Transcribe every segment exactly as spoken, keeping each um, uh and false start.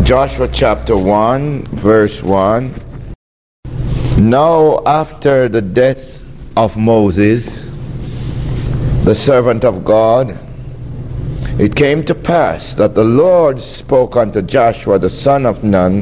Joshua chapter one, verse one. Now after the death of Moses, the servant of God, it came to pass that the Lord spoke unto Joshua the son of Nun,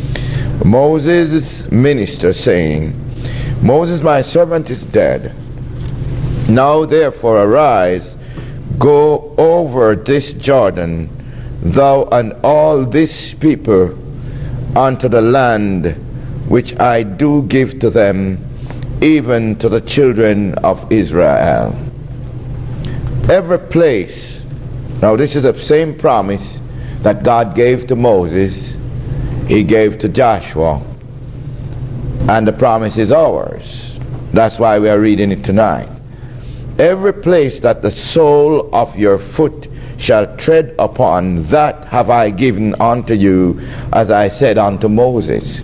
Moses' minister, saying, Moses my servant is dead. Now therefore arise, go over this Jordan, thou and all this people, unto the land which I do give to them, even to the children of Israel. Every place, now this is the same promise that God gave to Moses, he gave to Joshua, and the promise is ours. That's why we are reading it tonight. Every place that the sole of your foot shall tread upon, that have I given unto you, as I said unto Moses.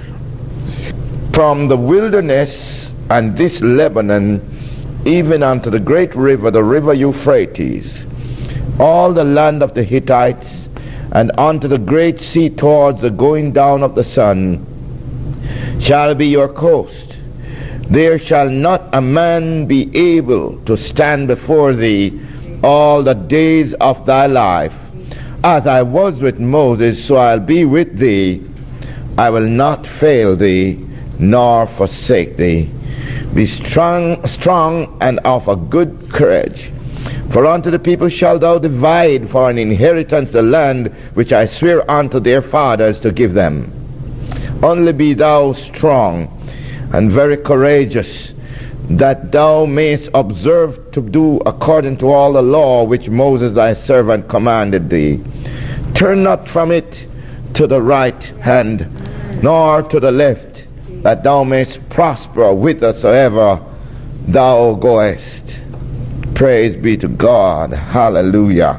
From the wilderness and this Lebanon, even unto the great river, the river Euphrates, all the land of the Hittites, and unto the great sea towards the going down of the sun, shall be your coast. There shall not a man be able to stand before thee all the days of thy life. As I was with Moses, so I'll be with thee. I will not fail thee, nor forsake thee. Be strong, strong and of a good courage. For unto the people shalt thou divide for an inheritance the land which I swear unto their fathers to give them. Only be thou strong and very courageous, that thou mayest observe to do according to all the law which Moses thy servant commanded thee. Turn not from it to the right hand, nor to the left, that thou mayest prosper whithersoever thou goest. Praise be to God. Hallelujah.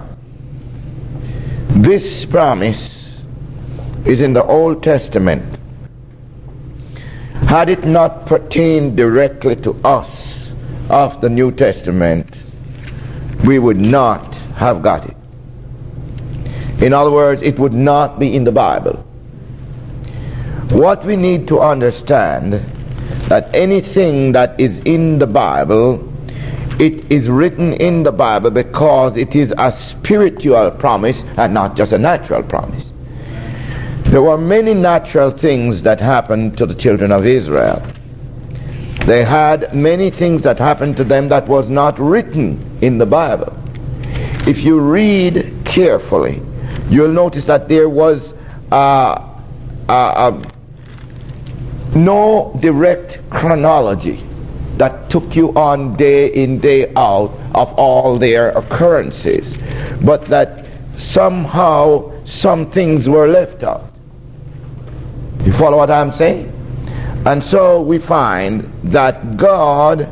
This promise is in the Old Testament. Had it not pertained directly to us of the New Testament, we would not have got it. In other words, it would not be in the Bible. What we need to understand, that anything that is in the Bible, it is written in the Bible because it is a spiritual promise and not just a natural promise. There were many natural things that happened to the children of Israel. They had many things that happened to them that was not written in the Bible. If you read carefully, you'll notice that there was uh, uh, uh, no direct chronology that took you on day in, day out of all their occurrences, but that somehow some things were left out. You follow what I'm saying? And so we find that God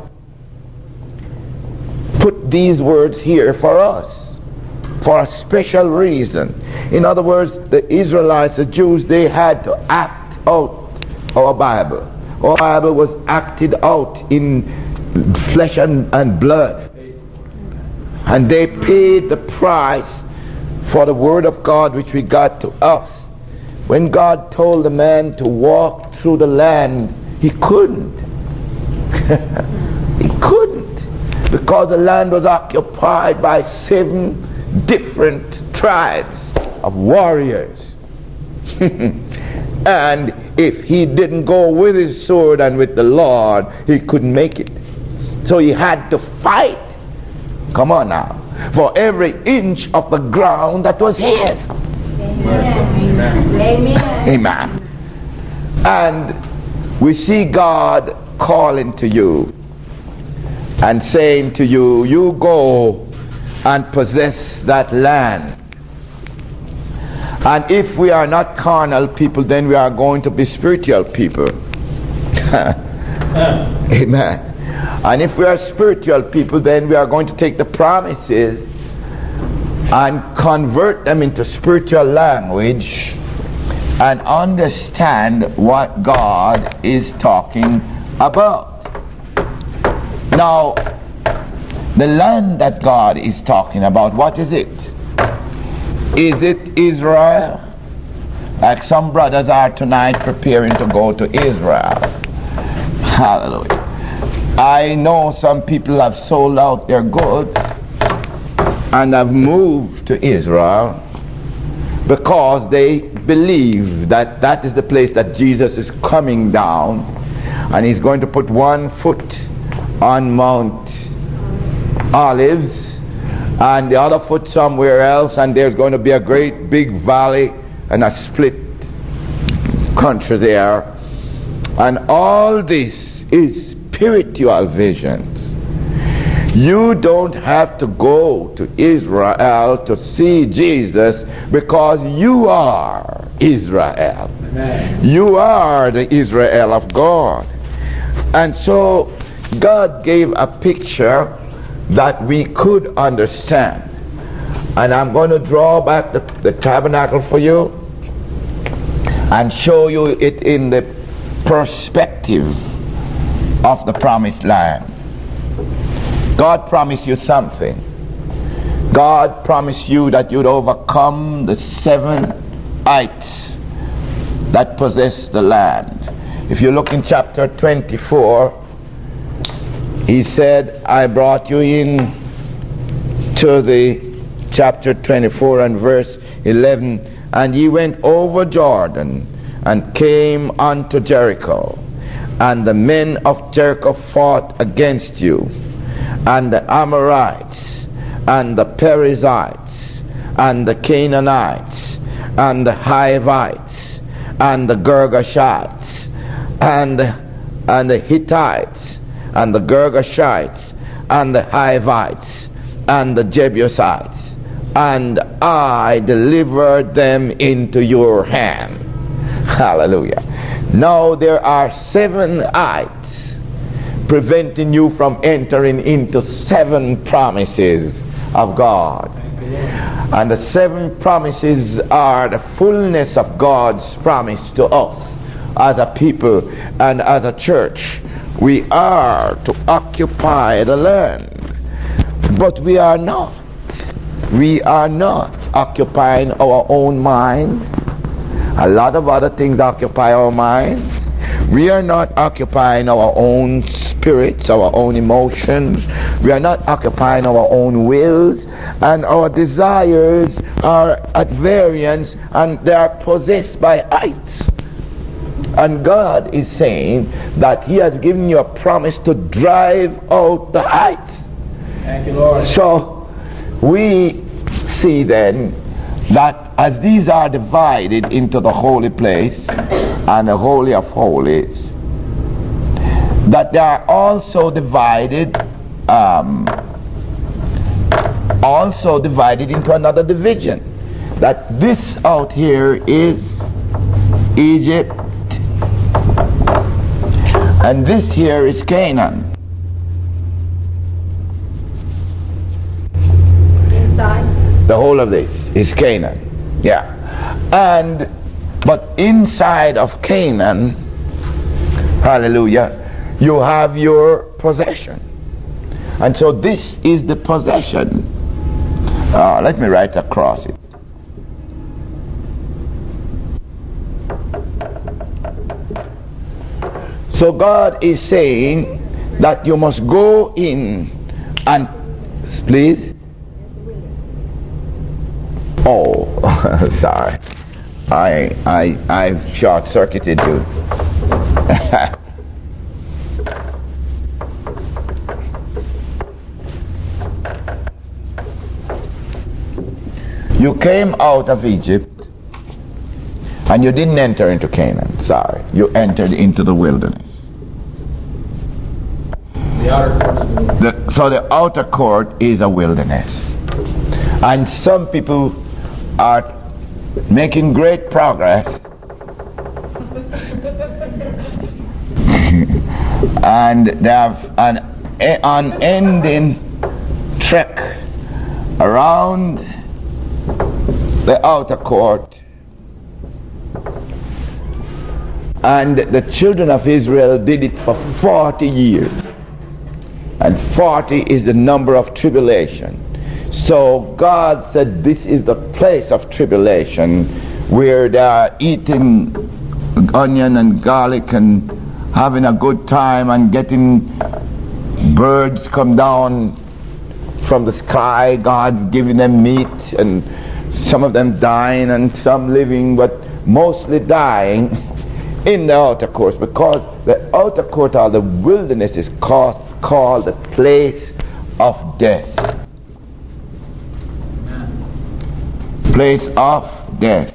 put these words here for us for a special reason. In other words, the Israelites, the Jews, they had to act out our Bible. Our Bible was acted out in flesh and, and blood. And they paid the price for the Word of God which we got to us. When God told the man to walk through the land, he couldn't. He couldn't. Because the land was occupied by seven different tribes of warriors. And if he didn't go with his sword and with the Lord, he couldn't make it. So he had to fight. Come on now. For every inch of the ground that was his. Amen. Amen. Amen. And we see God calling to you and saying to you, you go and possess that land. And if we are not carnal people, then we are going to be spiritual people. Amen. And if we are spiritual people, then we are going to take the promises and convert them into spiritual language and understand what God is talking about. Now, the land that God is talking about, what is it? Is it Israel? Like some brothers are tonight preparing to go to Israel. Hallelujah. I know some people have sold out their goods and have moved to Israel because they believe that that is the place that Jesus is coming down, and he's going to put one foot on Mount Olives and the other foot somewhere else, and there's going to be a great big valley and a split country there. And all this is spiritual visions. You don't have to go to Israel to see Jesus, because you are Israel. Amen. You are the Israel of God. And so God gave a picture that we could understand. And I'm going to draw back the, the tabernacle for you and show you it in the perspective of the promised land. God promised you something. God promised you that you'd overcome the seven ites that possess the land. If you look in chapter twenty-four, he said, I brought you in to the chapter twenty-four and verse eleven, and ye went over Jordan and came unto Jericho, and the men of Jericho fought against you, and the Amorites, and the Perizzites, and the Canaanites, and the Hivites, and the Girgashites, and, and the Hittites, and the Girgashites, and the Hivites, and the Jebusites, and I delivered them into your hand. Hallelujah. Now there are seven ites preventing you from entering into seven promises of God. And the seven promises are the fullness of God's promise to us as a people and as a church. We are to occupy the land, but we are not. We are not occupying our own minds. A lot of other things occupy our minds. We are not occupying our own spirits, our own emotions. We are not occupying our own wills, and our desires are at variance, and they are possessed by ites. And God is saying that he has given you a promise to drive out the ites. Thank you, Lord. So we see then that as these are divided into the holy place and the holy of holies, that they are also divided um, also divided into another division. That this out here is Egypt, and this here is Canaan. The whole of this is Canaan. Yeah. And but inside of Canaan, hallelujah, you have your possession. And so this is the possession. Uh, let me write across it. So God is saying that you must go in and, please. Oh, sorry. I I I short-circuited you. You came out of Egypt and you didn't enter into Canaan. Sorry. You entered into the wilderness. The outer court. The, so the outer court is a wilderness. And some people are making great progress and they have an unending trek around the outer court, and the children of Israel did it for forty years, and forty is the number of tribulation. So God said this is the place of tribulation where they are eating onion and garlic and having a good time and getting birds come down from the sky. God's giving them meat, and some of them dying and some living, but mostly dying in the outer court, because the outer court or the wilderness is called, called the place of death. Place of death.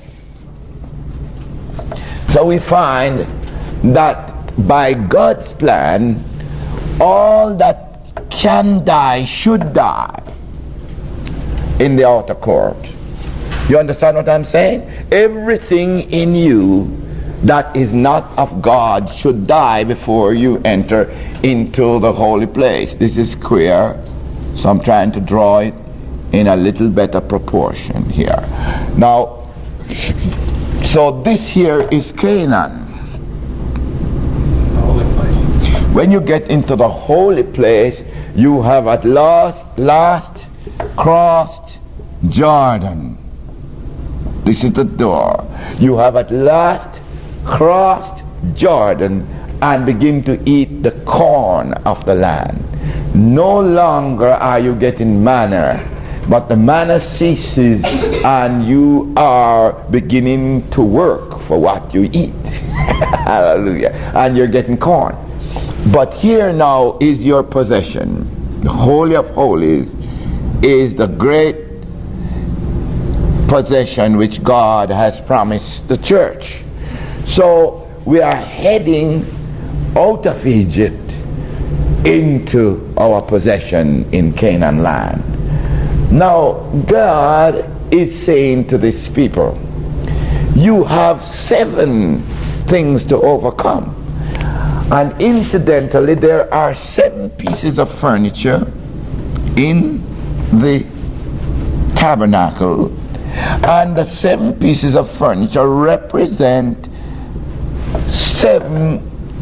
So we find that by God's plan, all that can die should die in the outer court. You understand what I'm saying? Everything in you that is not of God should die before you enter into the holy place. This is clear, so I'm trying to draw it in a little better proportion here. Now, so this here is Canaan. When you get into the holy place, you have at last, last crossed Jordan. This is the door. You have at last crossed Jordan and begin to eat the corn of the land. No longer are you getting manna, but the manna ceases and you are beginning to work for what you eat. Hallelujah. And you're getting corn. But here now is your possession. The Holy of Holies is the great possession which God has promised the church. So we are heading out of Egypt into our possession in Canaan land. Now God is saying to these people, you have seven things to overcome. And incidentally, there are seven pieces of furniture in the tabernacle, and the seven pieces of furniture represent seven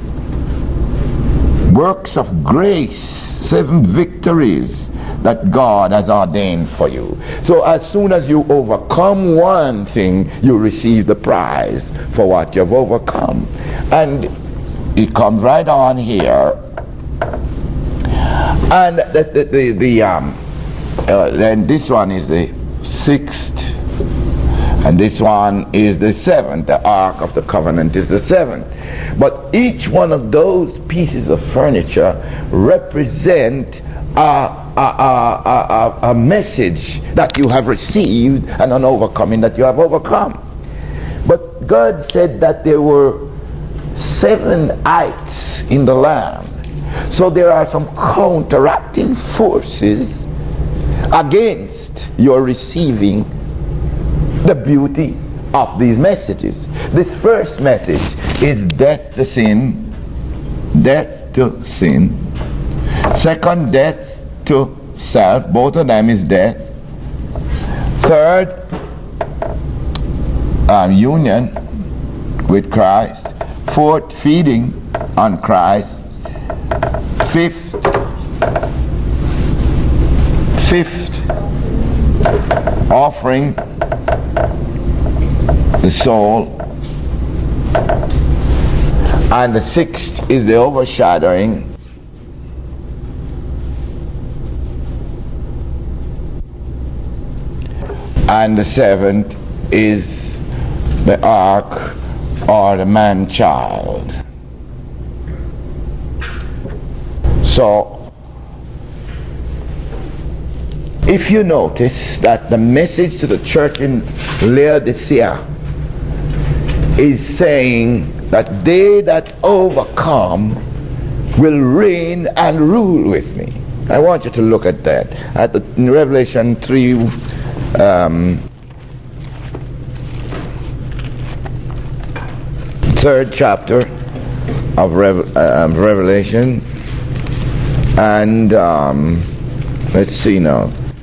works of grace, seven victories that God has ordained for you. So as soon as you overcome one thing, you receive the prize for what you've overcome. And it comes right on here, and the the, the, the um uh, then this one is the sixth, and this one is the seventh. The Ark of the Covenant is the seventh. But each one of those pieces of furniture represent a a, a, a, a message that you have received and an overcoming that you have overcome. But God said that there were seven ites in the land. So there are some counteracting forces against your receiving the beauty of these messages. This first message is death to sin, death to sin. Second, death to self. Both of them is death. Third, um, union with Christ. Fourth, feeding on Christ. Fifth, fifth, offering the soul. And the sixth is the overshadowing. And the seventh is the ark, or the man-child. So, if you notice that the message to the church in Laodicea is saying that they that overcome will reign and rule with me. I want you to look at that. At the, in Revelation three, um, third chapter of Rev- uh, Revelation, and um, let's see now,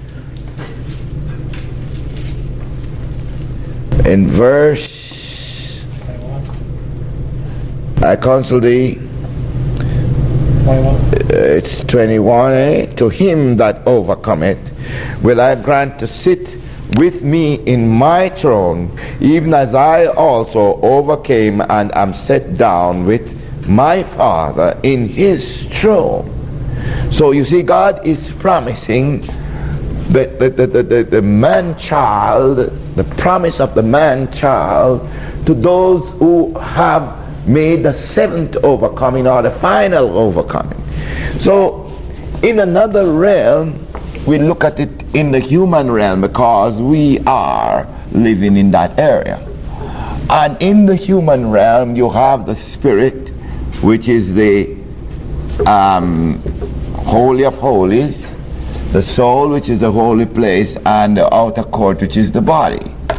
in verse, I counsel thee, uh, it's twenty-one, eh? To him that overcometh will I grant to sit with me in my throne, even as I also overcame and am set down with my Father in his throne. So you see, God is promising the, the, the, the, the, the man-child, the promise of the man-child to those who have made the seventh overcoming or the final overcoming. So in another realm, we look at it in the human realm because we are living in that area. And in the human realm, you have the spirit, which is the um, Holy of Holies, the soul, which is the holy place, and the outer court, which is the body.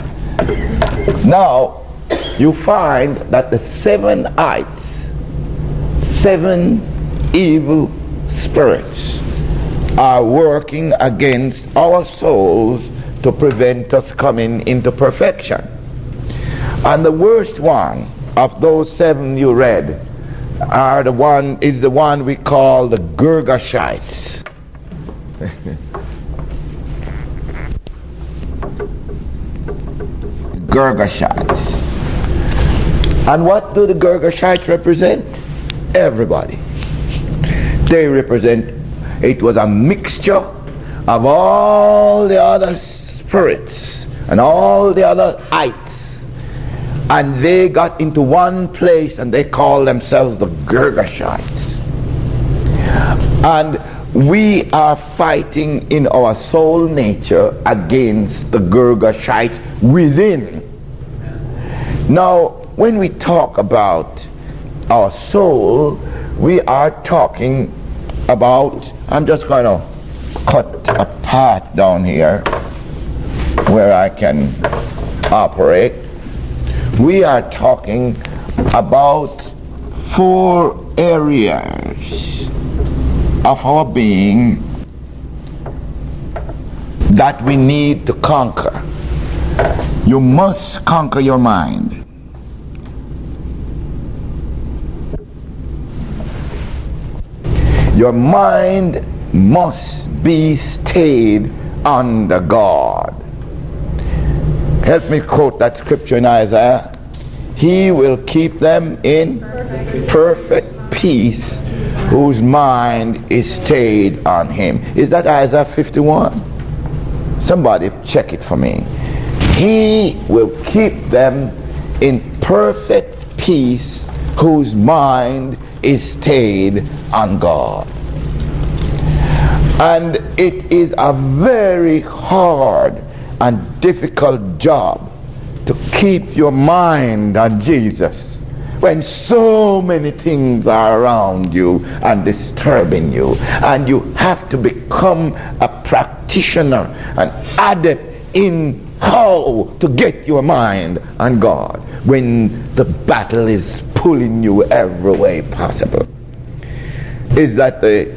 Now, you find that the seven ites, seven evil spirits, are working against our souls to prevent us coming into perfection. And the worst one of those seven you read are the one is the one we call the Girgashites. Girgashites. And what do the Girgashites represent? Everybody. They represent, it was a mixture of all the other spirits and all the other ites, and they got into one place and they call themselves the Girgashites. And we are fighting in our soul nature against the Girgashites within. Now, when we talk about our soul, we are talking about, I'm just going to cut a path down here where I can operate. We are talking about four areas of our being that we need to conquer. You must conquer your mind. Your mind must be stayed under God. Help me quote that scripture in Isaiah. He will keep them in perfect peace whose mind is stayed on him. Is that Isaiah fifty-one? Somebody check it for me. He will keep them in perfect peace whose mind is stayed on God. And it is a very hard and difficult job to keep your mind on Jesus when so many things are around you and disturbing you, and you have to become a practitioner, an adept in how to get your mind on God when the battle is pulling you every way possible. Is that the...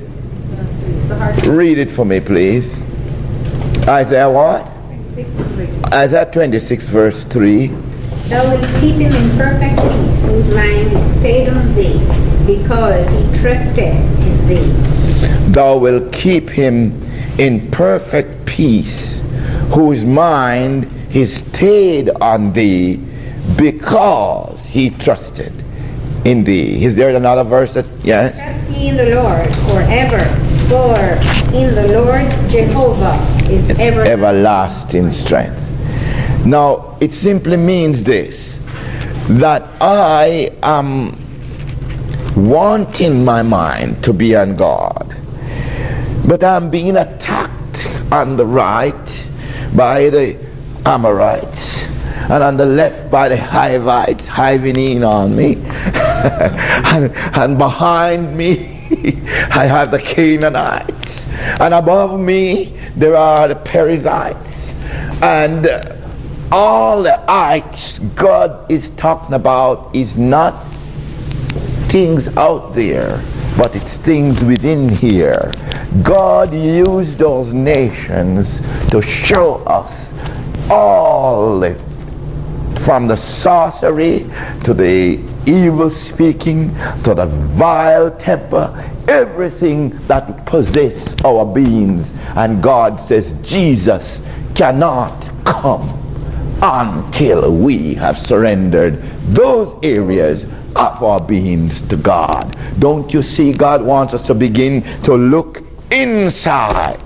Read it for me, please. Isaiah what? Isaiah twenty-six verse three. Thou wilt keep him in perfect peace, whose mind is stayed on thee, because he trusted in thee. Thou wilt keep him in perfect peace, whose mind is stayed on thee, because he trusted in thee. Is there another verse that, yes? Trust ye in the Lord forever, for in the Lord Jehovah is ever everlasting strength. Now, it simply means this, that I am wanting my mind to be on God, but I'm being attacked on the right by the Amorites, and on the left by the Hivites hiving in on me, and, and behind me I have the Canaanites, and above me there are the Perizzites, and all the ites God is talking about is not things out there, but it's things within here. God used those nations to show us all the, from the sorcery to the evil speaking to the vile temper, everything that possesses our beings. And God says Jesus cannot come until we have surrendered those areas of our beings to God. Don't you see, God wants us to begin to look inside.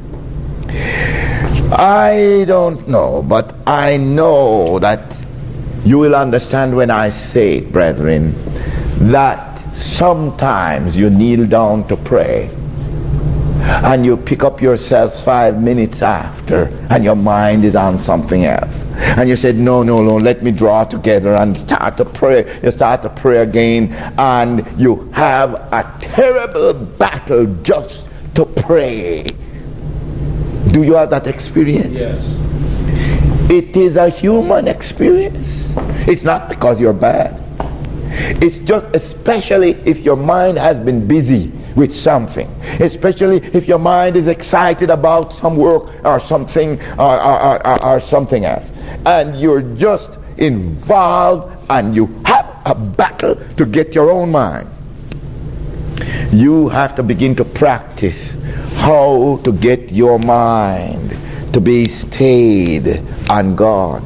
I don't know, but I know that you will understand when I say it, brethren, that sometimes you kneel down to pray and you pick up yourself five minutes after and your mind is on something else. And you said, no, no, no, let me draw together and start to pray. You start to pray again and you have a terrible battle just to pray. Do you have that experience? Yes. It is a human experience. It's not because you're bad. It's just especially if your mind has been busy with something, especially if your mind is excited about some work or something or, or, or, or something else, and you're just involved and you have a battle to get your own mind. You have to begin to practice how to get your mind to be stayed on God.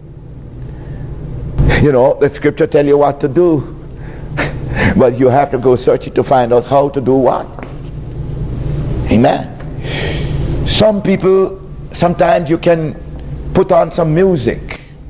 You know, the scripture tell you what to do, but you have to go search it to find out how to do what. Amen. Some people, sometimes you can put on some music.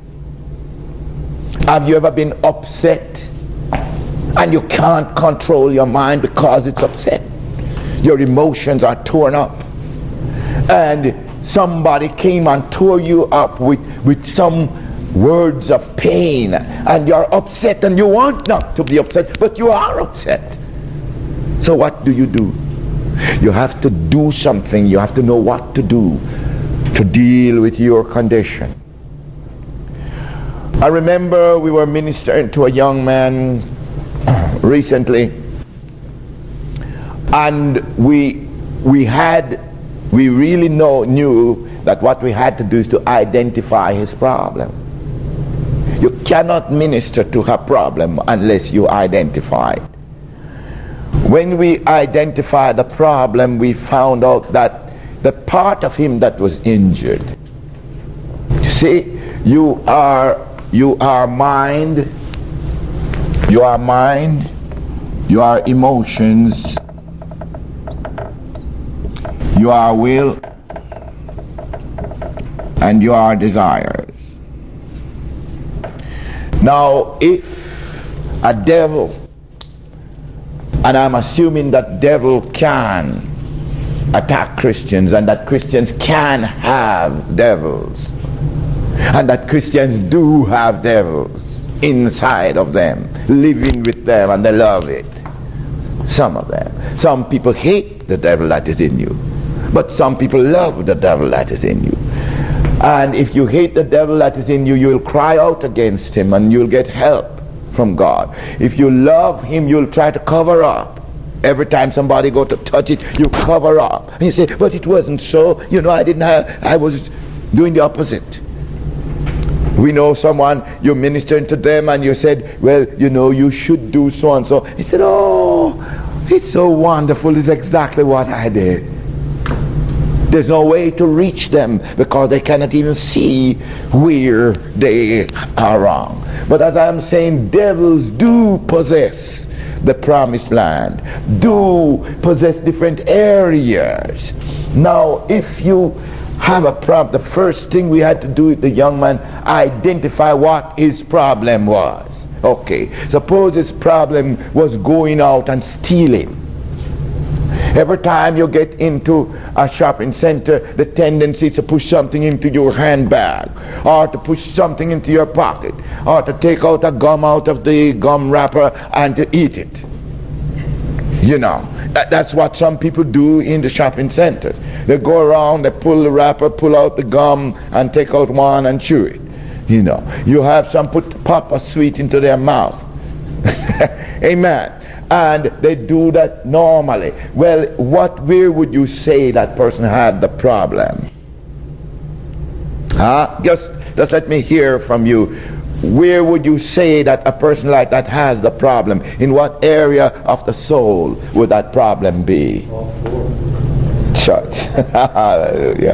Have you ever been upset and you can't control your mind because it's upset? Your emotions are torn up, and somebody came and tore you up with, with some words of pain, and you're upset and you want not to be upset, but you are upset. So what do you do? You have to do something. You have to know what to do to deal with your condition. I remember we were ministering to a young man recently, and we we had we really know knew that what we had to do is to identify his problem. You cannot minister to her problem unless you identify it. When we identified the problem, we found out that the part of him that was injured. See, you are you are mind, you are mind, you are emotions, you are will, and you are desires. Now, if a devil, and I'm assuming that devil can attack Christians, and that Christians can have devils, and that Christians do have devils inside of them, living with them, and they love it. Some of them. Some people hate the devil that is in you, but some people love the devil that is in you. And if you hate the devil that is in you, you'll cry out against him and you'll get help from God. If you love him, you'll try to cover up. Every time somebody go to touch it, you cover up. And you say, but it wasn't so. You know, I didn't have, I was doing the opposite. We know someone, you're ministering to them and you said, well, you know, you should do so and so. He said, oh, it's so wonderful. It's exactly what I did. There's no way to reach them because they cannot even see where they are wrong. But as I'm saying, devils do possess the promised land, do possess different areas. Now, if you have a problem, the first thing we had to do with the young man, identify what his problem was. Okay, suppose his problem was going out and stealing. Every time you get into a shopping center, the tendency is to push something into your handbag, or to push something into your pocket, or to take out a gum out of the gum wrapper and to eat it. You know, that, that's what some people do in the shopping centers. They go around, they pull the wrapper, pull out the gum, and take out one and chew it. You know, you have some put pop a sweet into their mouth. Amen. And they do that normally. Well, what, where would you say that person had the problem? Huh? Just, just let me hear from you. Where would you say that a person like that has the problem? In what area of the soul would that problem be? All four. Church. Hallelujah.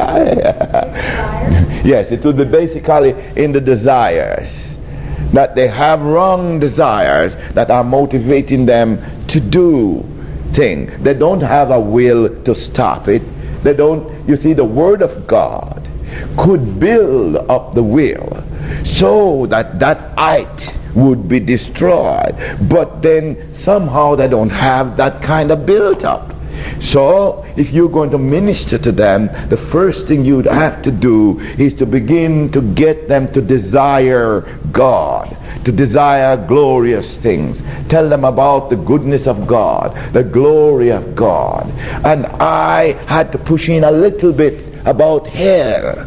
Yes, it would be basically in the desires. That they have wrong desires that are motivating them to do things. They don't have a will to stop it. They don't, you see, the Word of God could build up the will so that that height would be destroyed. But then somehow they don't have that kind of built up. So, if you're going to minister to them, the first thing you'd have to do is to begin to get them to desire God, to desire glorious things. Tell them about the goodness of God, the glory of God. And I had to push in a little bit about hell.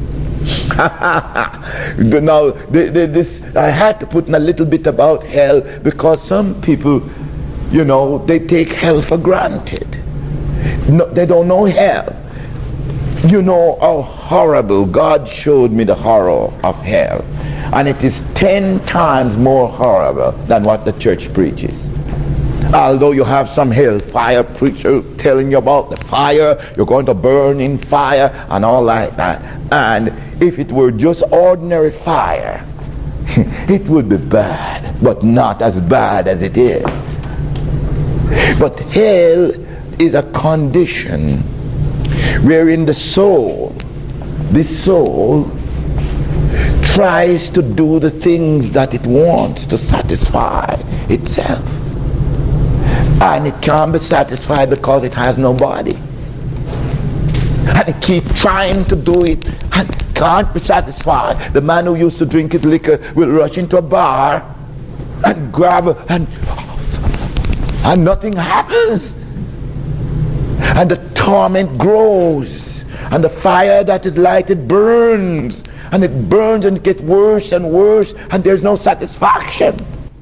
Now, this, I had to put in a little bit about hell because some people, you know, they take hell for granted. No, they don't know hell. You know how horrible. God showed me the horror of hell, and it is ten times more horrible than what the church preaches. Although you have some hellfire preacher telling you about the fire, you're going to burn in fire and all like that. And if it were just ordinary fire, it would be bad, but not as bad as it is. But hell is a condition wherein the soul, the soul tries to do the things that it wants to satisfy itself. And it can't be satisfied because it has no body. And it keeps trying to do it and can't be satisfied. The man who used to drink his liquor will rush into a bar and grab it and, and nothing happens. And the torment grows, and the fire that is lighted burns, and it burns and it gets worse and worse, and there's no satisfaction.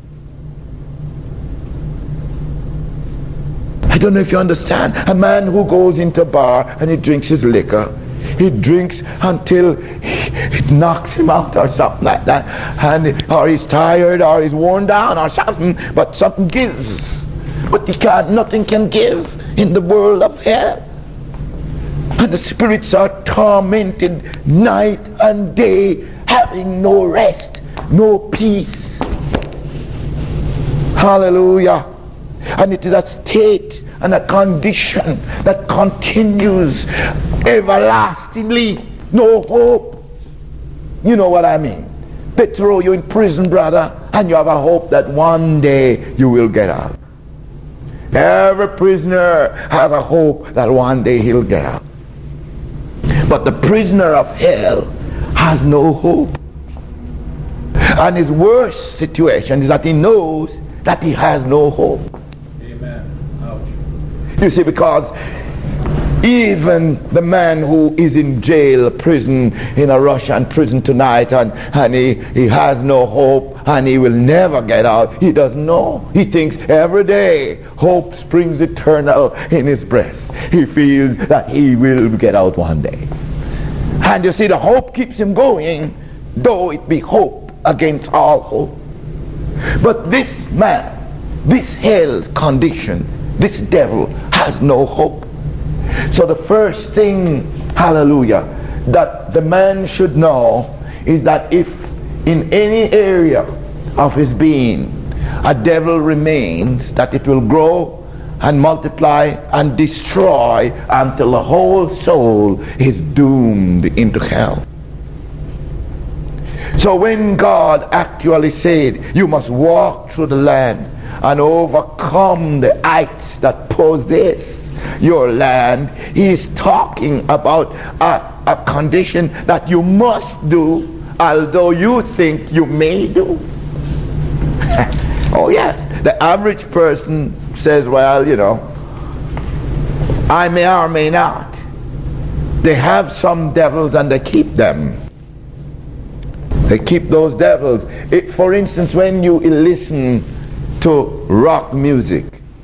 I don't know if you understand. A man who goes into a bar and he drinks his liquor, he drinks until it knocks him out or something like that, and or he's tired or he's worn down or something, but something gives. But he can't, nothing can give in the world of hell. And the spirits are tormented night and day, having no rest, no peace. Hallelujah. And it is a state and a condition that continues everlastingly. No hope. You know what I mean? They throw you in prison, brother, and you have a hope that one day you will get out. Every prisoner has a hope that one day he'll get out. But the prisoner of hell has no hope. And his worst situation is that he knows that he has no hope. Amen. Ouch. You see, because even the man who is in jail, prison, in a Russian prison tonight, and, and he, he has no hope, and he will never get out, he doesn't know. He thinks every day hope springs eternal in his breast. He feels that he will get out one day. And you see, the hope keeps him going, though it be hope against all hope. But this man, this hell's condition, this devil has no hope. So the first thing, hallelujah, that the man should know is that if in any area of his being a devil remains, that it will grow and multiply and destroy until the whole soul is doomed into hell. So when God actually said, you must walk through the land and overcome the heights that possess your land, he is talking about a, a condition that you must do, although you think you may do. Oh yes, the average person says, well, you know, I may or may not. They have some devils and they keep them. They keep those devils. It, for instance, when you listen to rock music,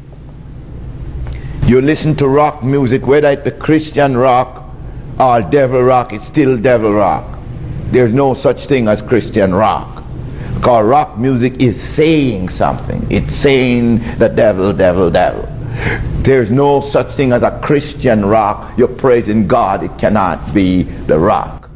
you listen to rock music, whether it's the Christian rock or devil rock, it's still devil rock. There's no such thing as Christian rock. Because rock music is saying something. It's saying the devil, devil, devil. There's no such thing as a Christian rock. You're praising God. It cannot be the rock.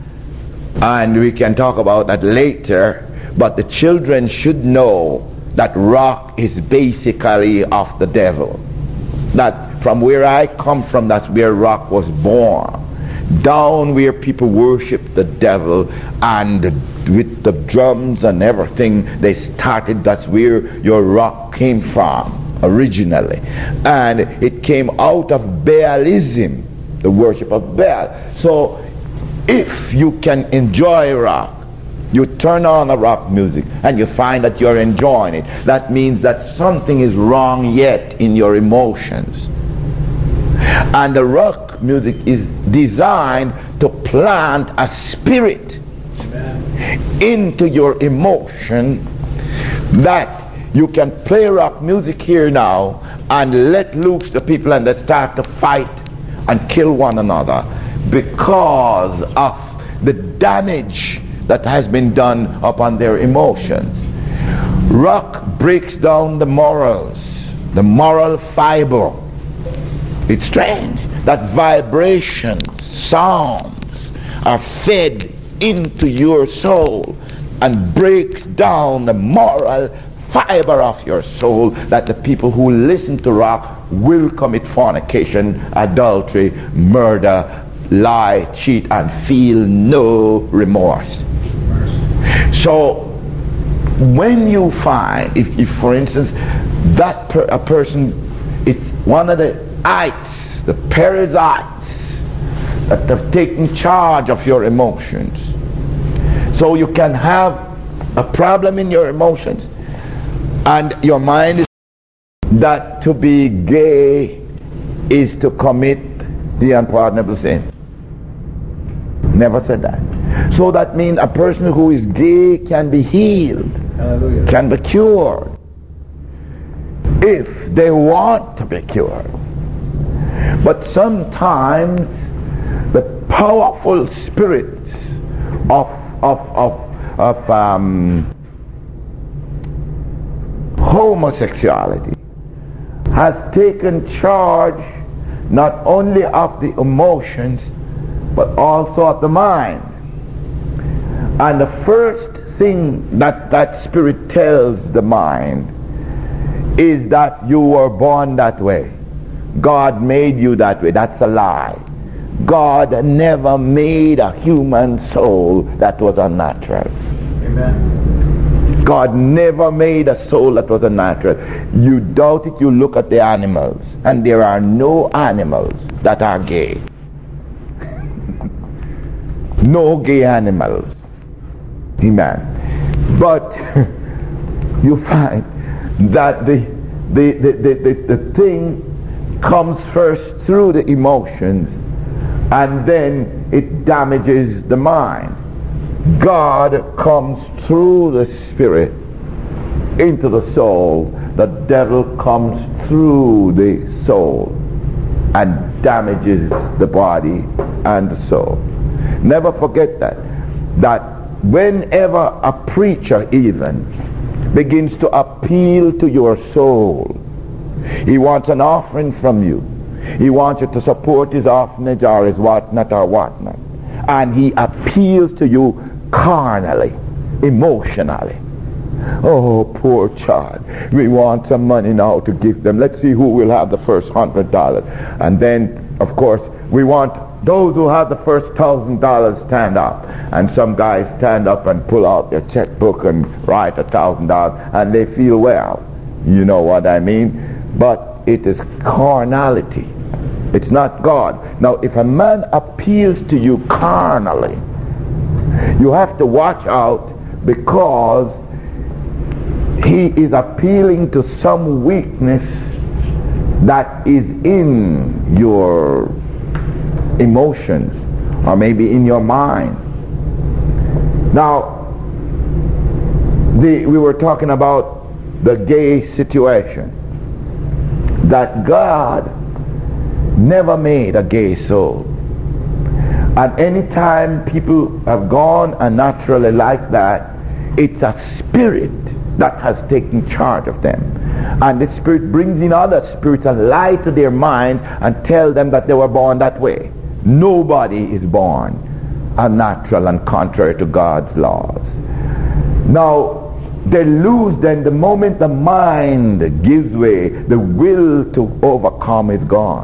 And we can talk about that later. But the children should know that rock is basically of the devil. That from where I come from, that's where rock was born. Down where people worship the devil, and with the drums and everything they started, that's where your rock came from originally. And it came out of Baalism, the worship of Baal. So if you can enjoy rock, you turn on a rock music and you find that you're enjoying it, that means that something is wrong yet in your emotions. And the rock music is designed to plant a spirit Amen. Into your emotion, that you can play rock music here now and let loose the people and they start to fight and kill one another because of the damage that has been done upon their emotions. Rock breaks down the morals, the moral fiber. It's strange that vibrations, sounds are fed into your soul and breaks down the moral fiber of your soul, that the people who listen to rock will commit fornication, adultery, murder, lie, cheat, and feel no remorse. So when you find, if, if for instance that per, a person, it's one of the ites, the parasites that have taken charge of your emotions. So you can have a problem in your emotions and your mind is that to be gay is to commit the unpardonable sin. Never said that. So that means a person who is gay can be healed. Hallelujah. Can be cured if they want to be cured. But sometimes the powerful spirits of of of of um, homosexuality has taken charge not only of the emotions but also of the mind. And the first thing that that spirit tells the mind is that you were born that way. God made you that way. That's a lie. God never made a human soul that was unnatural. Amen. God never made a soul that was unnatural. You doubt it, you look at the animals, and there are no animals that are gay. No gay animals. Amen. But you find that the the, the, the, the, the thing comes first through the emotions, and then it damages the mind. God comes through the spirit into the soul. The devil comes through the soul and damages the body and the soul. Never forget that. That whenever a preacher even begins to appeal to your soul, he wants an offering from you. He wants you to support his orphanage or his whatnot or whatnot. And he appeals to you carnally, emotionally. Oh, poor child. We want some money now to give them. Let's see who will have the first hundred dollars. And then, of course, we want those who have the first thousand dollars stand up. And some guys stand up and pull out their checkbook and write a thousand dollars, and they feel well. You know what I mean? But it is carnality. It's not God. Now, if a man appeals to you carnally, you have to watch out, because he is appealing to some weakness that is in your emotions or maybe in your mind. Now, the, we were talking about the gay situation. That God never made a gay soul. And any time people have gone unnaturally like that, it's a spirit that has taken charge of them. And the Spirit brings in other spirits and lie to their minds and tell them that they were born that way. Nobody is born unnatural and contrary to God's laws. Now, they lose then the moment the mind gives way, the will to overcome is gone.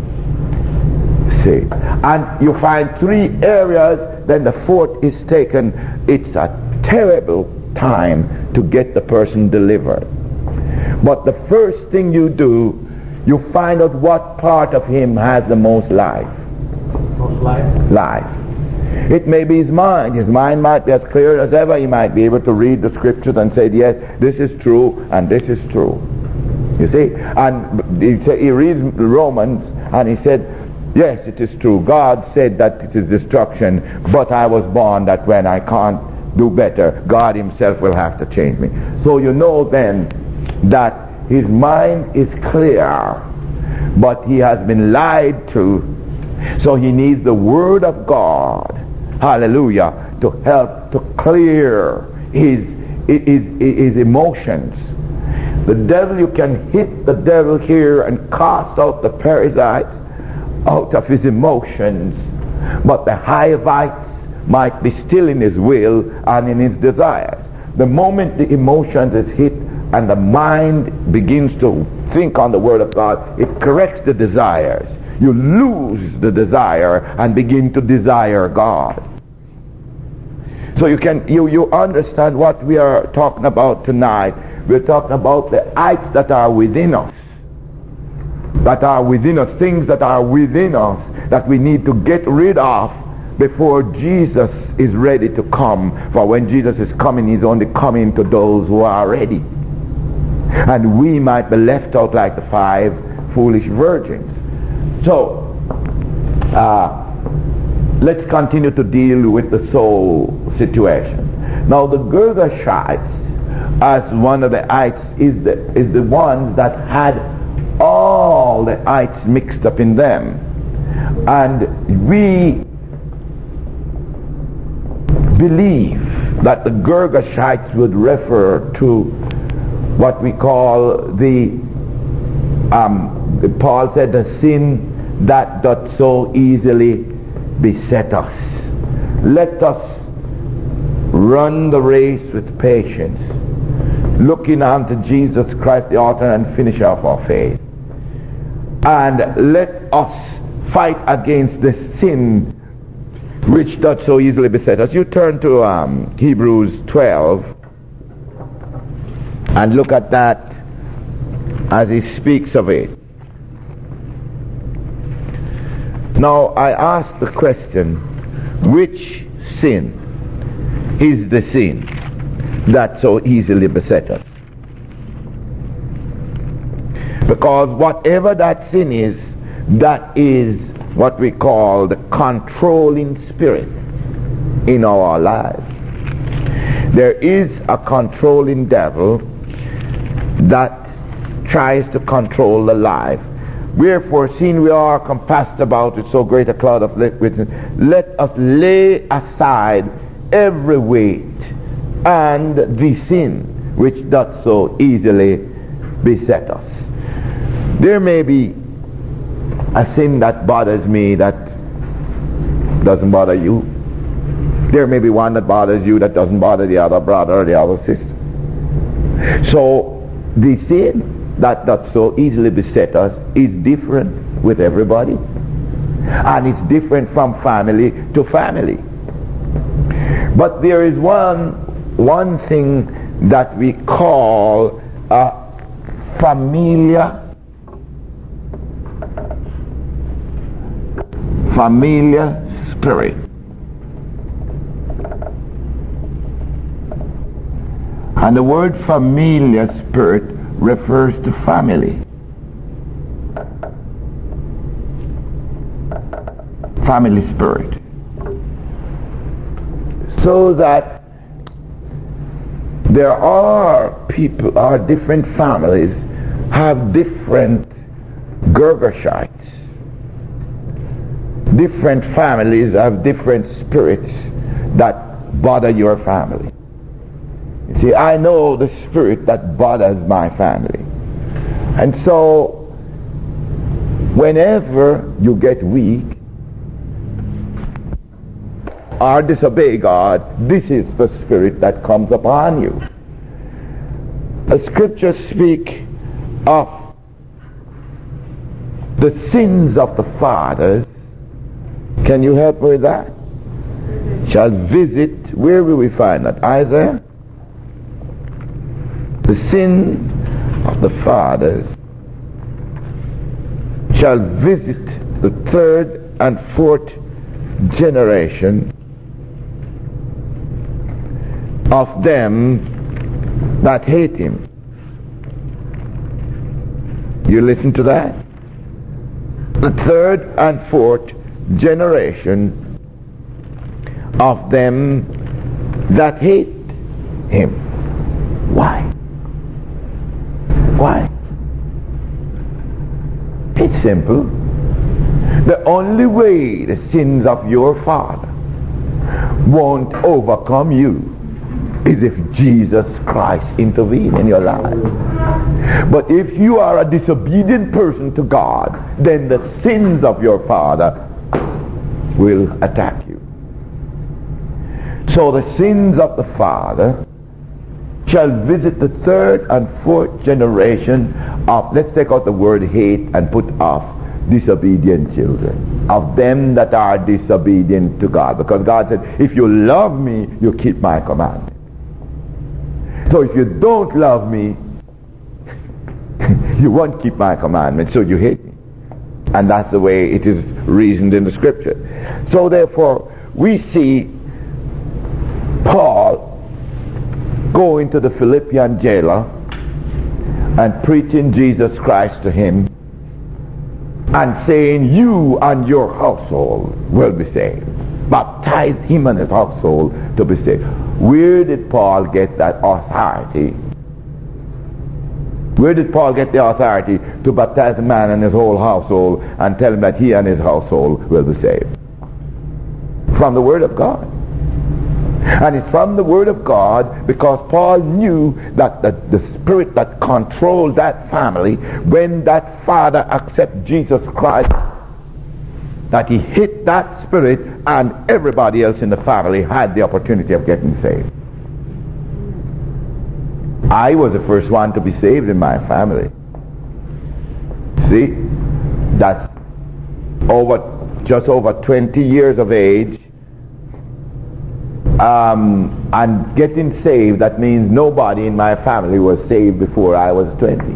See? And you find three areas, then the fourth is taken. It's a terrible time to get the person delivered. But the first thing you do, you find out what part of him has the most life. Most life? Life. It may be his mind. His mind might be as clear as ever. He might be able to read the scriptures and say, yes, this is true and this is true. You see? And he, say, he reads Romans and he said, yes, it is true. God said that it is destruction, but I was born that when I can't do better, God himself will have to change me. So you know then that his mind is clear, but he has been lied to. So he needs the Word of God, hallelujah, to help to clear his, his, his emotions. The devil, you can hit the devil here and cast out the parasites out of his emotions, but the Hivites might be still in his will and in his desires. The moment the emotions is hit and the mind begins to think on the Word of God, it corrects the desires. You lose the desire and begin to desire God. So you can you, you understand what we are talking about tonight. We're talking about the ites that are within us. That are within us, things that are within us that we need to get rid of before Jesus is ready to come. For when Jesus is coming, he's only coming to those who are ready. And we might be left out like the five foolish virgins. So, uh, let's continue to deal with the soul situation. Now, the Girgashites, as one of the ites, is the, is the ones that had all the ites mixed up in them. And we believe that the Girgashites would refer to what we call the, um, Paul said, the sin that doth so easily beset us. Let us run the race with patience, looking unto Jesus Christ, the author and finisher of our faith. And let us fight against the sin which doth so easily beset us. You turn to um, Hebrews twelve and look at that as he speaks of it. Now I ask the question, which sin is the sin that so easily beset us? Because whatever that sin is, that is what we call the controlling spirit in our lives. There is a controlling devil that tries to control the life. Wherefore, seeing we are compassed about with so great a cloud of witnesses, let us lay aside every weight and the sin which doth so easily beset us. There may be a sin that bothers me that doesn't bother you. There may be one that bothers you that doesn't bother the other brother or the other sister. So the sin that doth so easily beset us is different with everybody, and it's different from family to family. But there is one one thing that we call a familiar familiar spirit. And the word familiar spirit refers to family. Family spirit. So that there are people, are different families, have different Girgashites. Different families have different spirits that bother your family. You see, I know the spirit that bothers my family. And so, whenever you get weak or disobey God, this is the spirit that comes upon you. The scriptures speak of the sins of the fathers. Can you help me with that? Shall visit, where will we find that? Isaiah? The sins of the fathers shall visit the third and fourth generation of them that hate him. You listen to that? The third and fourth generation of them that hate him. Why? Why? It's simple. The only way the sins of your father won't overcome you is if Jesus Christ intervenes in your life. But if you are a disobedient person to God, then the sins of your father will attack you. So the sins of the father shall visit the third and fourth generation of, let's take out the word hate and put off disobedient children, of them that are disobedient to God. Because God said, if you love me, you keep my commandments. So if you don't love me, you won't keep my commandments, so you hate me. And that's the way it is reasoned in the scripture. So therefore, we see Paul going to the Philippian jailer and preaching Jesus Christ to him and saying, you and your household will be saved. Baptize him and his household to be saved. Where did Paul get that authority? Where did Paul get the authority to baptize a man and his whole household and tell him that he and his household will be saved? From the Word of God. And it's from the Word of God because Paul knew that the, the spirit that controlled that family, when that father accepted Jesus Christ, that he hit that spirit and everybody else in the family had the opportunity of getting saved. I was the first one to be saved in my family. See? That's over, just over twenty years of age. Um, and getting saved, that means nobody in my family was saved before I was twenty.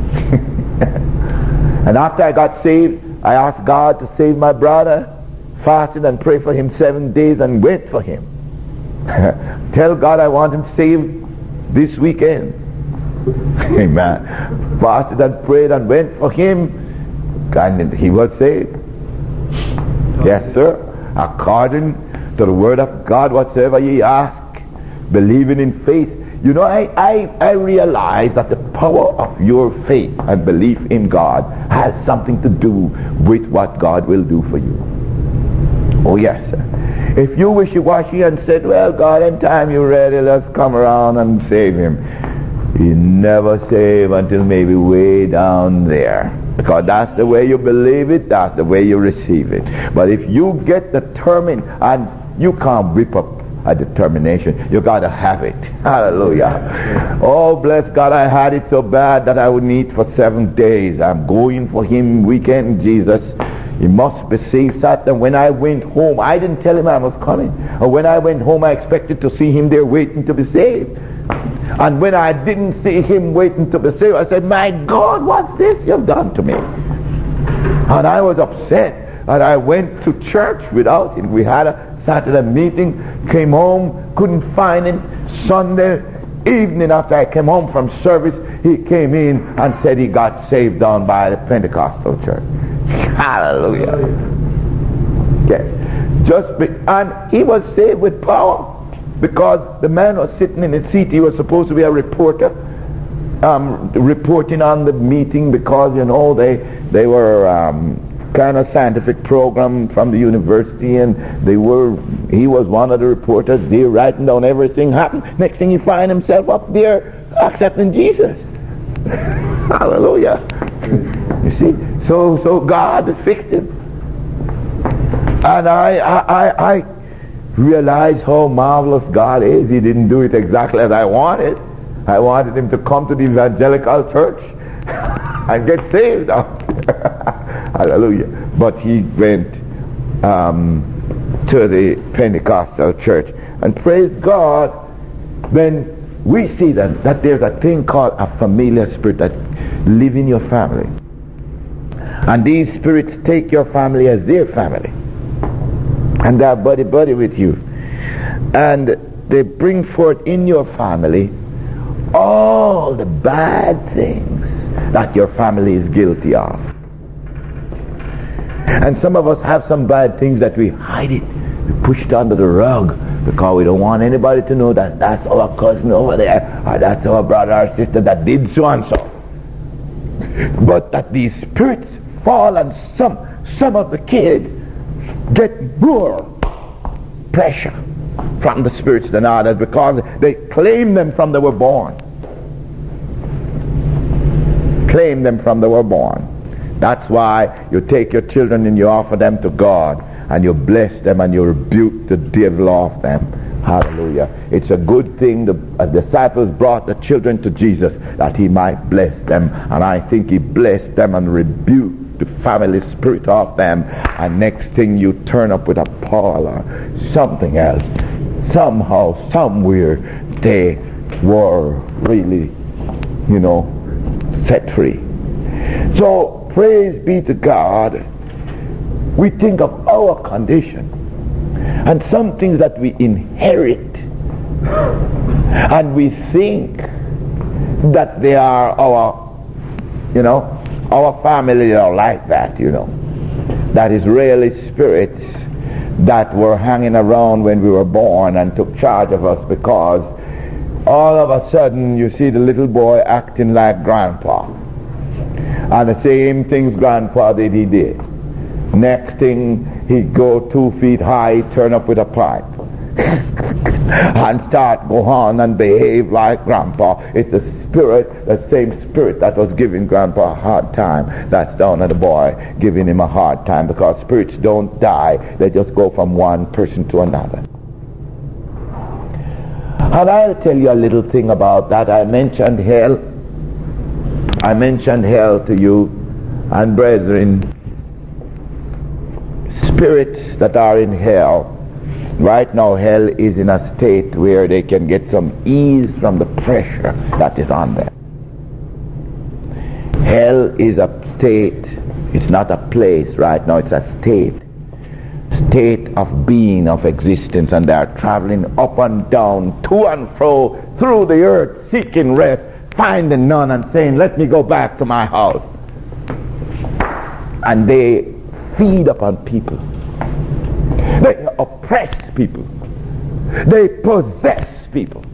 And after I got saved, I asked God to save my brother, fasted and prayed for him seven days and went for him. Tell God I want him saved this weekend. Amen. Fasted and prayed and went for him, and he was saved. Yes, sir. According to the Word of God, whatsoever ye ask, believing in faith. You know, I, I, I realize that the power of your faith and belief in God has something to do with what God will do for you. Oh yes, sir. If you wishy-washy and said, well, God, in time you're ready, let's come around and save him. He never save until maybe way down there. Because that's the way you believe it, that's the way you receive it. But if you get determined, and you can't whip up a determination, you got to have it. Hallelujah. Oh, bless God, I had it so bad that I wouldn't eat for seven days. I'm going for him weekend, Jesus. He must be saved. And when I went home, I didn't tell him I was coming. Or when I went home, I expected to see him there waiting to be saved. And when I didn't see him waiting to be saved, I said, my God, what's this you've done to me? And I was upset. And I went to church without him. We had a Saturday meeting, came home, couldn't find him. Sunday evening after I came home from service, he came in and said he got saved down by the Pentecostal church. Hallelujah. Yes. Just be, and he was saved with power. Because the man was sitting in his seat, he was supposed to be a reporter, um, reporting on the meeting, because you know they they were um, kind of scientific program from the university, and they were he was one of the reporters there, writing down everything happened. Next thing, he find himself up there accepting Jesus. Hallelujah. You see? So so God fixed him. And I I I, I realized how marvelous God is. He didn't do it exactly as I wanted. I wanted him to come to the evangelical church and get saved. Hallelujah. But he went um, to the Pentecostal church. And praise God, then we see that, that there's a thing called a familiar spirit that live in your family. And these spirits take your family as their family. And they're buddy-buddy with you. And they bring forth in your family all the bad things that your family is guilty of. And some of us have some bad things that we hide it, we push it under the rug because we don't want anybody to know that that's our cousin over there, or that's our brother or sister that did so and so. But that these spirits fall on some some of the kids get more pressure from the spirits than others because they claim them from they were born. Claim them from they were born. That's why you take your children and you offer them to God and you bless them and you rebuke the devil off them. Hallelujah. It's a good thing the uh, disciples brought the children to Jesus that he might bless them, and I think he blessed them and rebuked the family spirit off them, and next thing you turn up with a Paul or something else. Somehow, somewhere they were really, you know, set free. So praise be to God. We think of our condition and some things that we inherit, and we think that they are our, you know, our family are like that, you know. That is really spirits that were hanging around when we were born and took charge of us, because all of a sudden you see the little boy acting like grandpa. And the same things grandpa did, he did. Next thing, he'd go two feet high, turn up with a pipe. And start go on and behave like grandpa. It's the spirit, the same spirit that was giving grandpa a hard time, that's down at the boy, giving him a hard time, because spirits don't die, they just go from one person to another. And I'll tell you a little thing about that. I mentioned hell. I mentioned hell to you, and brethren, spirits that are in hell, right now hell is in a state where they can get some ease from the pressure that is on them. Hell is a state, it's not a place right now, it's a state. State of being, of existence, and they are traveling up and down, to and fro, through the earth, seeking rest, finding none, and saying, let me go back to my house. And they feed upon people. They oppress people. They possess people.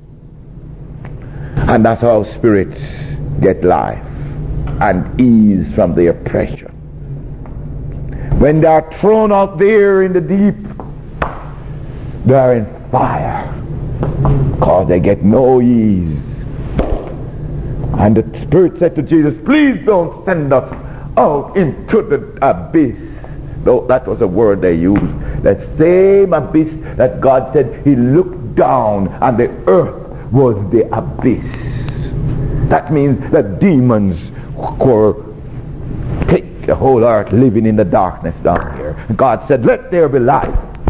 And that's how spirits get life and ease from their pressure. When they are thrown out there in the deep, they are in fire, because they get no ease. And the Spirit said to Jesus, please don't send us out into the abyss. No, that was a word they used. That same abyss that God said he looked down and the earth was the abyss. That means that demons were take the whole earth living in the darkness down here. And God said, let there be light.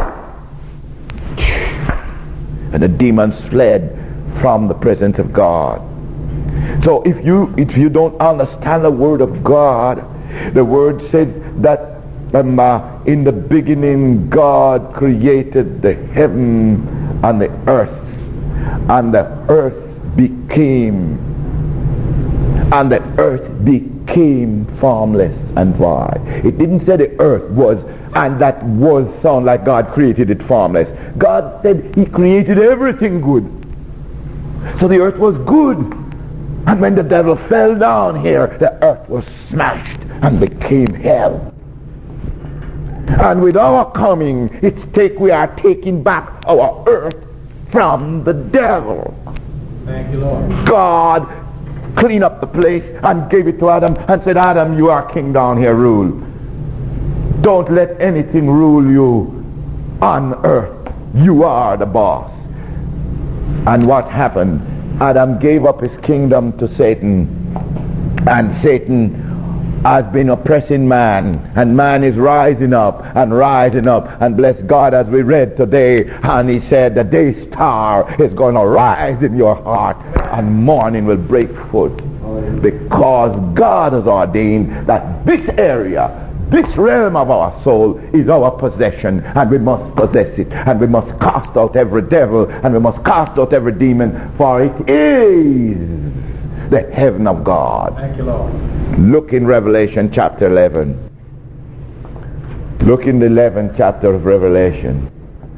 And the demons fled from the presence of God. So if you if you don't understand the word of God, the word says that um, uh, in the beginning God created the heaven and the earth, and the earth became and the earth became formless and void. It didn't say the earth was, and that was sound like God created it formless. God said he created everything good. So the earth was good. And when the devil fell down here, the earth was smashed and became hell. And with our coming, it's take we are taking back our earth from the devil. Thank you, Lord. God clean up the place, and gave it to Adam and said, Adam, you are king down here, rule. Don't let anything rule you on earth. You are the boss. And what happened? Adam gave up his kingdom to Satan, and Satan has been oppressing man, and man is rising up and rising up, and bless God, as we read today, and he said the day star is going to rise in your heart, and morning will break forth, because God has ordained that this area, this realm of our soul, is our possession, and we must possess it, and we must cast out every devil, and we must cast out every demon, for it is the heaven of God. Thank you, Lord. Look in Revelation chapter eleven. Look in the eleventh chapter of Revelation.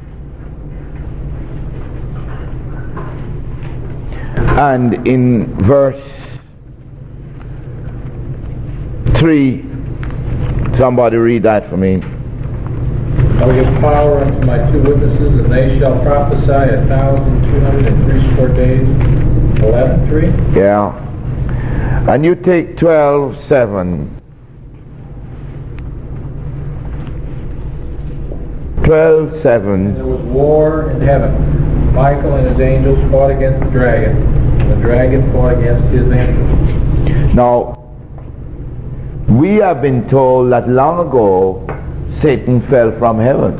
And in verse three, somebody read that for me. I will give power unto my two witnesses, and they shall prophesy a thousand two hundred and threescore days. Eleven three. Yeah. And you take twelve seven. twelve seven. There was war in heaven. Michael and his angels fought against the dragon, and the dragon fought against his angels. Now, we have been told that long ago Satan fell from heaven,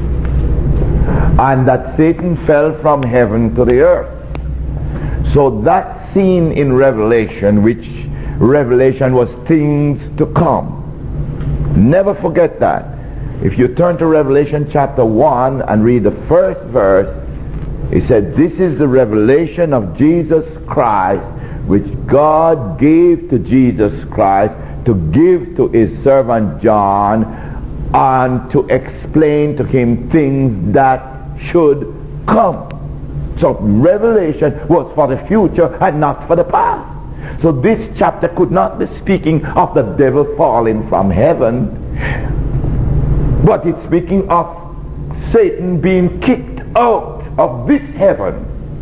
and that Satan fell from heaven to the earth. So that scene in Revelation, which Revelation was things to come. Never forget that. If you turn to Revelation chapter one and read the first verse, it said, this is the revelation of Jesus Christ, which God gave to Jesus Christ to give to his servant John, and to explain to him things that should come. So Revelation was for the future and not for the past. So this chapter could not be speaking of the devil falling from heaven, but it's speaking of Satan being kicked out of this heaven.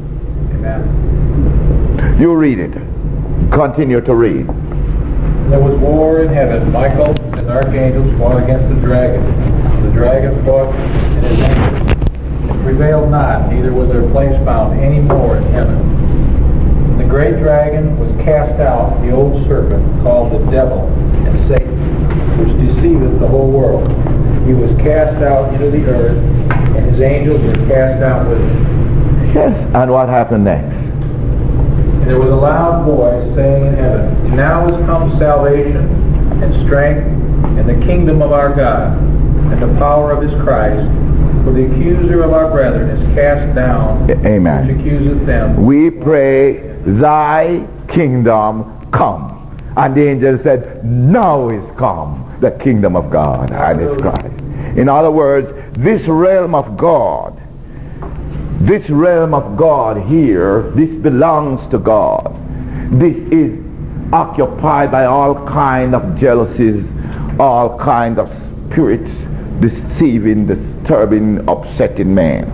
Amen. You read it. Continue to read. There was war in heaven. Michael and archangels fought against the dragon. The dragon fought and his angels. It prevailed not, neither was their place found any more in heaven. The great dragon was cast out, the old serpent, called the devil and Satan, which deceiveth the whole world. He was cast out into the earth, and his angels were cast out with him. Yes. And what happened next? And there was a loud voice saying in heaven, now is come salvation and strength and the kingdom of our God and the power of his Christ. For the accuser of our brethren is cast down, Amen. Which accuseth them. We pray, thy kingdom come. And the angel said, now is come the kingdom of God and his Christ. In other words, this realm of God, this realm of God here, this belongs to God. This is occupied by all kind of jealousies, all kind of spirits, deceiving, disturbing, upsetting man.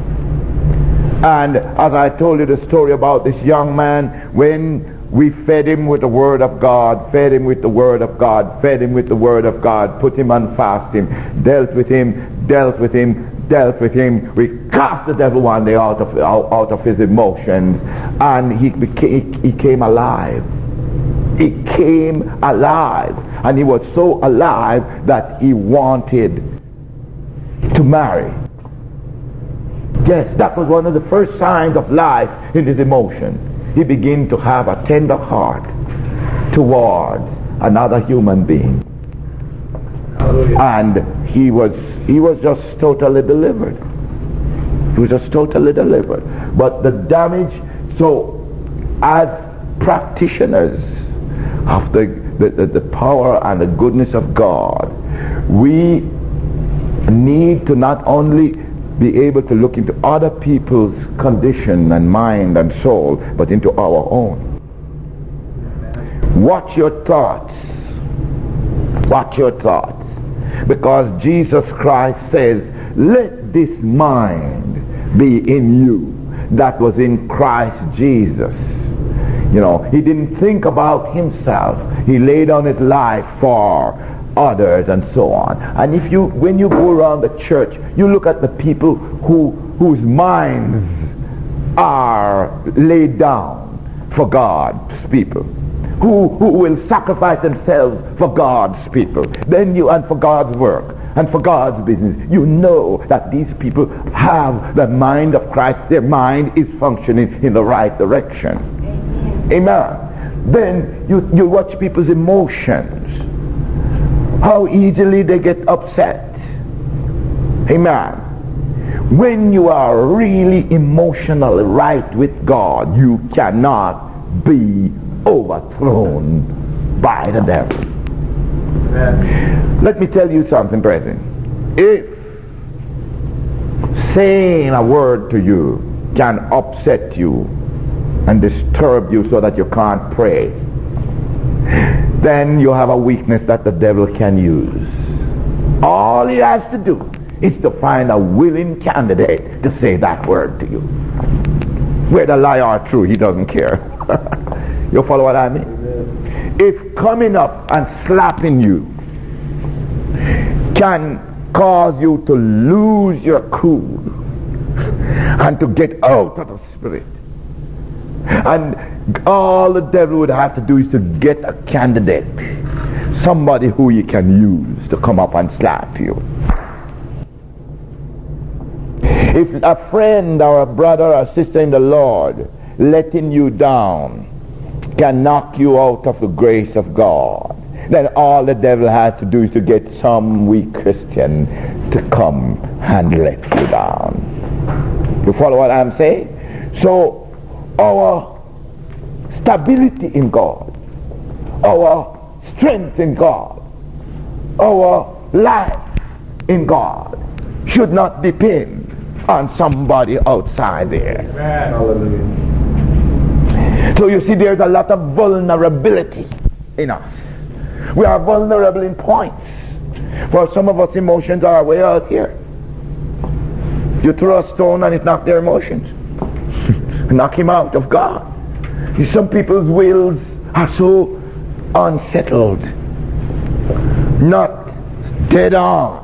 And as I told you the story about this young man, when we fed him with the word of God, fed him with the word of God, fed him with the word of God, put him on fasting, dealt with him, dealt with him, dealt with him. We cast the devil one day out of out, out of his emotions, and he became he came alive. He came alive, and he was so alive that he wanted to marry. Yes, that was one of the first signs of life in his emotion. He began to have a tender heart towards another human being. Hallelujah. And he was he was just totally delivered. He was just totally delivered. But the damage, so as practitioners of the, the, the, the power and the goodness of God, we need to not only be able to look into other people's condition and mind and soul, but into our own. Watch your thoughts. Watch your thoughts. Because Jesus Christ says, let this mind be in you that was in Christ Jesus. You know, he didn't think about himself. He laid down his life for others and so on. And if you, when you go around the church, you look at the people who whose minds are laid down for God's people, who who will sacrifice themselves for God's people, then you and for God's work and for God's business. You know that these people have the mind of Christ. Their mind is functioning in the right direction. Amen. Then you, you watch people's emotions, how easily they get upset. Amen. When you are really emotionally right with God, you cannot be overthrown by the devil. Amen. Let me tell you something, brethren. If saying a word to you can upset you and disturb you so that you can't pray, then you have a weakness that the devil can use. All he has to do is to find a willing candidate to say that word to you. Whether lie or true, he doesn't care. You follow what I mean? If coming up and slapping you can cause you to lose your cool and to get out of the spirit, and all the devil would have to do is to get a candidate, somebody who he can use to come up and slap you. If a friend or a brother or sister in the Lord letting you down can knock you out of the grace of God, then all the devil has to do is to get some weak Christian to come and let you down. You follow what I'm saying? So our stability in God, our strength in God, our life in God should not depend on somebody outside there. Amen. So you see, there's a lot of vulnerability in us. We are vulnerable in points. For some of us, emotions are way out here. You throw a stone and it knocks their emotions. Knock him out of God. Some people's wills are so unsettled, not dead on.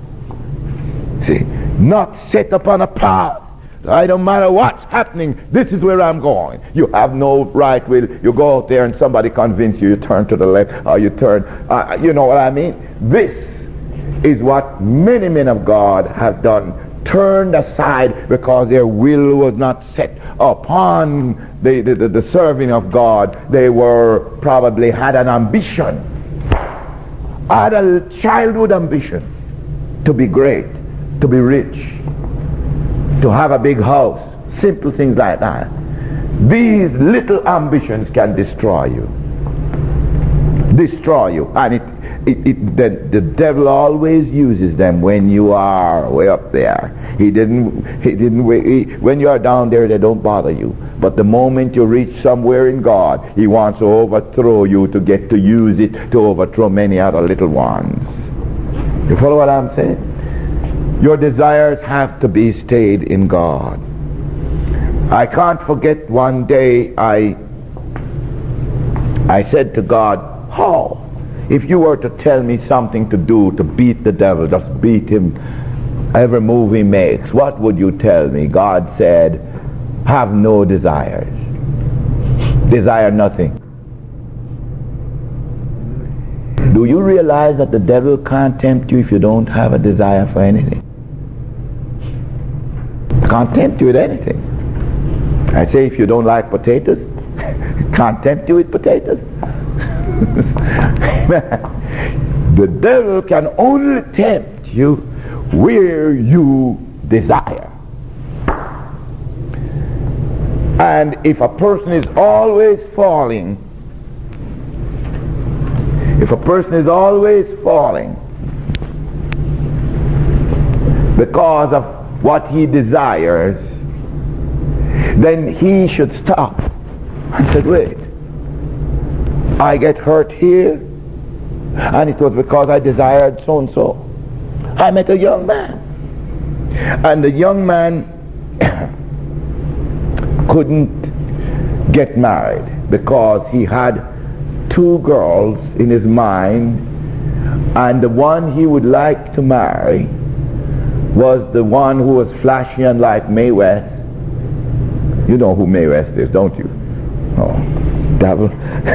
See, not set upon a path. I don't matter what's happening, this is where I'm going. You have no right will. You go out there and somebody convince you, you turn to the left or you turn, uh, you know what I mean? This is what many men of God have done, turned aside because their will was not set upon the, the, the, the serving of God. They were probably had an ambition, had a childhood ambition to be great, to be rich, to have a big house, simple things like that. These little ambitions can destroy you. Destroy you. And it, it, it the, the devil always uses them when you are way up there. He didn't, he didn't, he, when you are down there, they don't bother you. But the moment you reach somewhere in God, he wants to overthrow you to get to use it to overthrow many other little ones. You follow what I'm saying? Your desires have to be stayed in God. I can't forget one day I I said to God, how? If you were to tell me something to do to beat the devil, just beat him every move he makes, what would you tell me? God said, have no desires. Desire nothing. Do you realize that the devil can't tempt you if you don't have a desire for anything? Can't tempt you with anything. I say, if you don't like potatoes, can't tempt you with potatoes. The devil can only tempt you where you desire. And if a person is always falling, if a person is always falling because of what he desires, then he should stop and say, wait, I get hurt here and it was because I desired so and so. I met a young man and the young man couldn't get married. because he had two girls in his mind, and the one he would like to marry was the one who was flashy and like Mae West. You know who Mae West is, don't you? Oh, devil.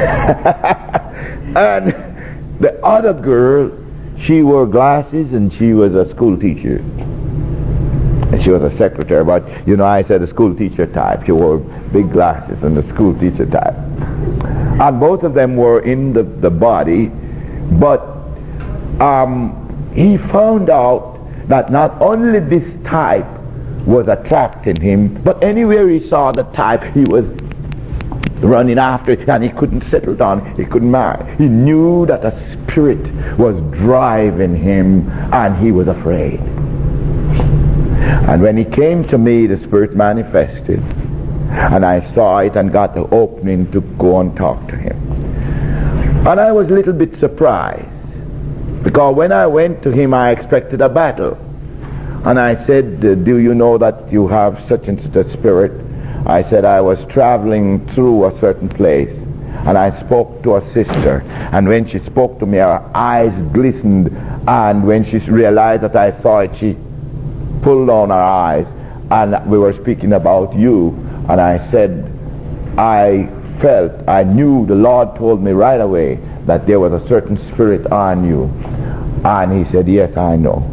And the other girl, she wore glasses and she was a school teacher. And she was a secretary, but you know, I said a school teacher type. She wore big glasses and the school teacher type. And both of them were in the, the body, but um, he found out that not only this type was attracting him, but anywhere he saw the type, he was running after it, and he couldn't settle down, he couldn't marry. He knew that a spirit was driving him, and he was afraid. And when he came to me, the spirit manifested, and I saw it and got the opening to go and talk to him. And I was a little bit surprised, because when I went to him, I expected a battle. And I said, do you know that you have such and such a spirit? I said, I was traveling through a certain place, and I spoke to a sister, and when she spoke to me, her eyes glistened, and when she realized that I saw it, she pulled down her eyes, and we were speaking about you. And I said, I felt, I knew, the Lord told me right away that there was a certain spirit on you. And he said, yes, I know.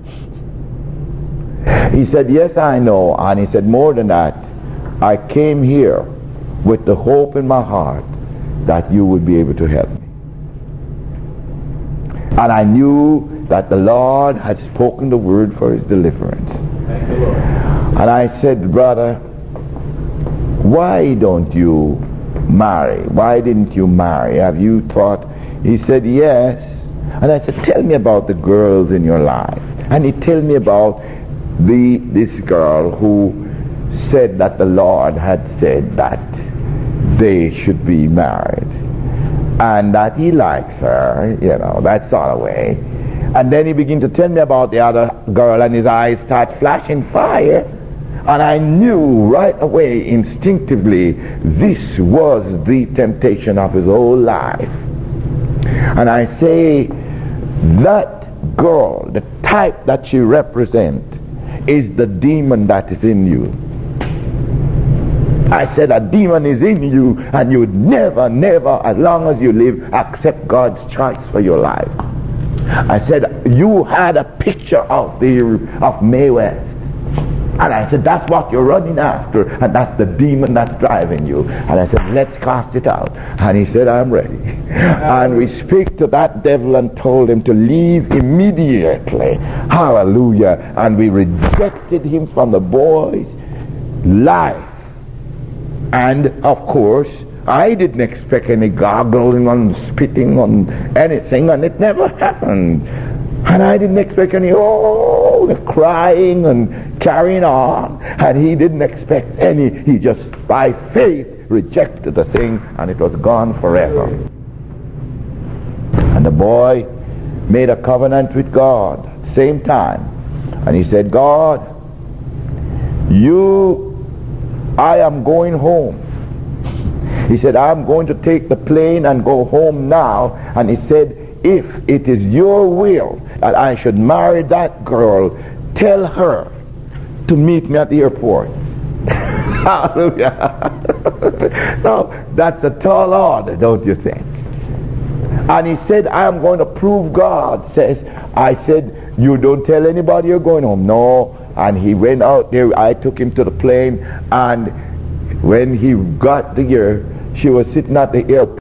He said, yes, I know. And he said, more than that, I came here with the hope in my heart that you would be able to help me. And I knew that the Lord had spoken the word for his deliverance. Thank the Lord. And I said, brother, why don't you marry? Why didn't you marry? Have you thought? He said, yes. And I said, tell me about the girls in your life. And he told me about the this girl who said that the Lord had said that they should be married, and that he likes her, you know, that sort of way. And then he began to tell me about the other girl, and his eyes start flashing fire. And I knew right away, instinctively, this was the temptation of his whole life. And I say, that girl, the type that she represents, is the demon that is in you. I said, a demon is in you, and you would never, never, as long as you live, accept God's choice for your life. I said, you had a picture of the of Mae West. And I said, that's what you're running after, and that's the demon that's driving you. And I said, let's cast it out. And he said, I'm ready. And we speak to that devil and told him to leave immediately. Hallelujah. And we rejected him from the boy's life. And of course, I didn't expect any gargling and spitting on anything, and it never happened. And I didn't expect any, oh, the crying and carrying on. And he didn't expect any. He just, by faith, rejected the thing, and it was gone forever. And the boy made a covenant with God at the same time. And he said, God, you, I am going home. He said, I'm going to take the plane and go home now. And he said, if it is your will that I should marry that girl, tell her to meet me at the airport. Hallelujah. No, that's a tall order, don't you think? And he said, I'm going to prove God says. I said, you don't tell anybody you're going home. No. And he went out there. I took him to the plane, and when he got there, she was sitting at the airport.